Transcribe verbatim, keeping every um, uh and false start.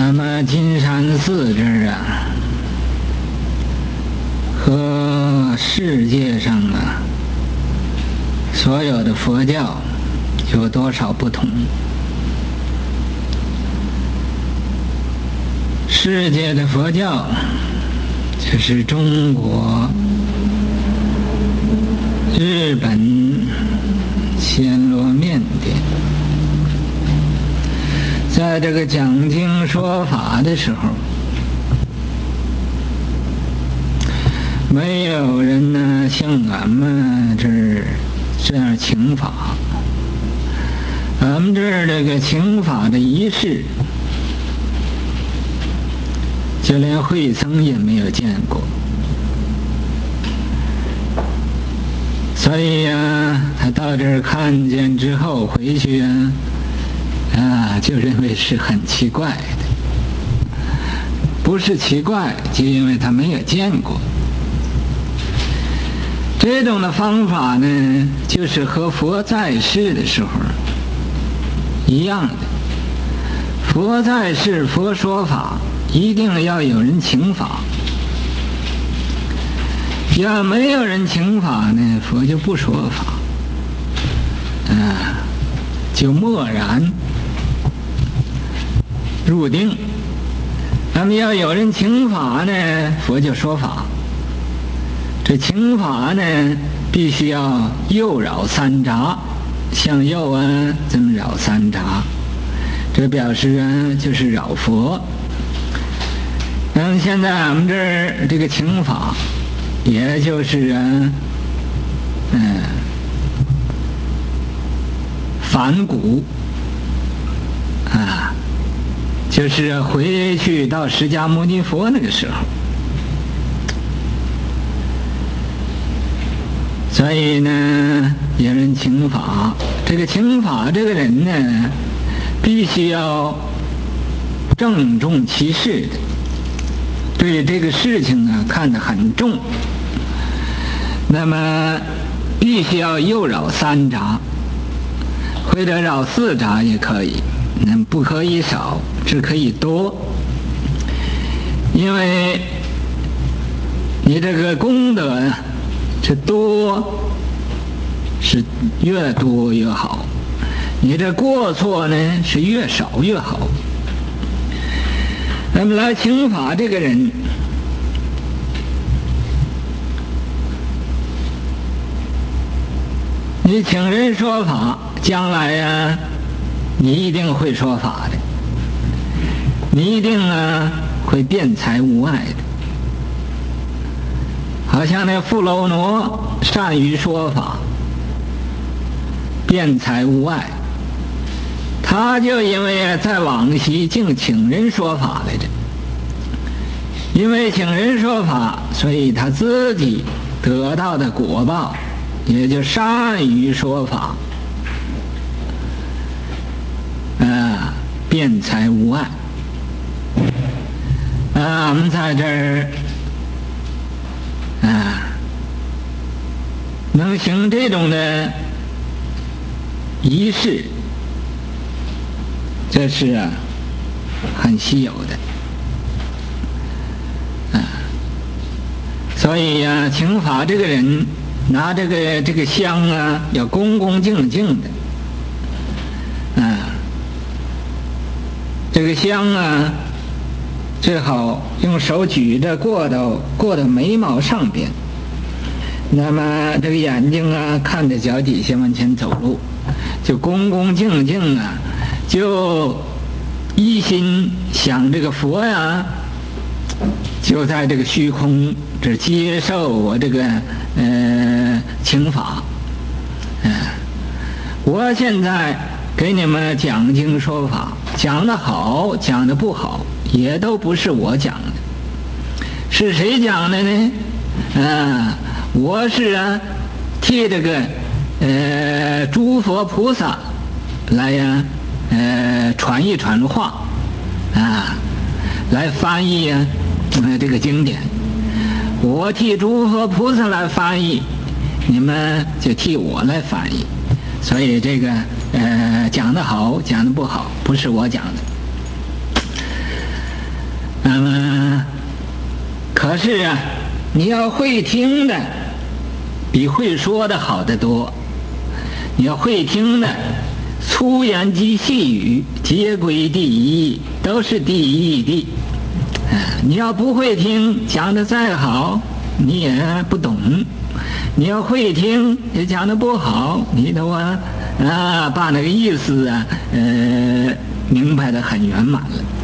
那么金山寺这儿啊，和世界上啊所有的佛教有多少不同？世界的佛教就是中国、日本、暹罗、缅甸，在这个讲经说法的时候，没有人呢像俺们这儿这样请法。俺们这儿这个请法的仪式，就连会僧也没有见过。所以呀、啊，他到这儿看见之后回去啊，啊，就认为是很奇怪的。不是奇怪，就因为他没有见过。这种的方法呢，就是和佛在世的时候一样的。佛在世，佛说法，一定要有人请法。要没有人请法呢，佛就不说法，啊，就默然入定。那么要有人请法呢，佛就说法。这请法呢，必须要右绕三匝，向右啊，这么绕三匝，这表示啊，就是绕佛。那么现在俺们这儿这个请法，也就是啊，嗯，反骨啊，就是回去到释迦牟尼佛那个时候。所以呢，有人请法，这个请法这个人呢，必须要郑重其事的，对这个事情啊看得很重。那么必须要右绕三匝，或者绕四匝也可以，那不可以少，只可以多。因为你这个功德啊，是多，是越多越好；你这过错呢，是越少越好。那么来请法这个人，你请人说法，将来呀、啊，你一定会说法的，你一定啊会辩才无碍的。好像那富楼那善于说法，辩才无碍，他就因为在往昔净请人说法来着，因为请人说法，所以他自己得到的果报，也就善于说法，啊，辩才无碍。啊，我们在这儿。啊，能行这种的仪式，这是啊很稀有的啊。所以呀、啊，请法这个人拿这个这个香啊，要恭恭敬敬的啊。这个香啊，最好用手举着过到过到眉毛上边，那么这个眼睛啊看着脚底下往前走路，就恭恭敬敬啊，就一心想这个佛呀，就在这个虚空这接受我这个呃请法，嗯、呃，我现在给你们讲经说法，讲得好讲得不好也都不是我讲的，是谁讲的呢？啊，我是啊替这个呃诸佛菩萨来呀、啊、呃传一传话啊，来翻译呀、啊呃、这个经典。我替诸佛菩萨来翻译，你们就替我来翻译。所以这个呃讲得好讲得不好不是我讲的。 那么，可是啊，你要会听的，比会说的好得多。你要会听的，粗言及细语皆归第一，都是第一的。你要不会听，讲的再好，你也不懂。你要会听，也讲的不好，你都啊啊把那个意思啊，呃，明白的很圆满了。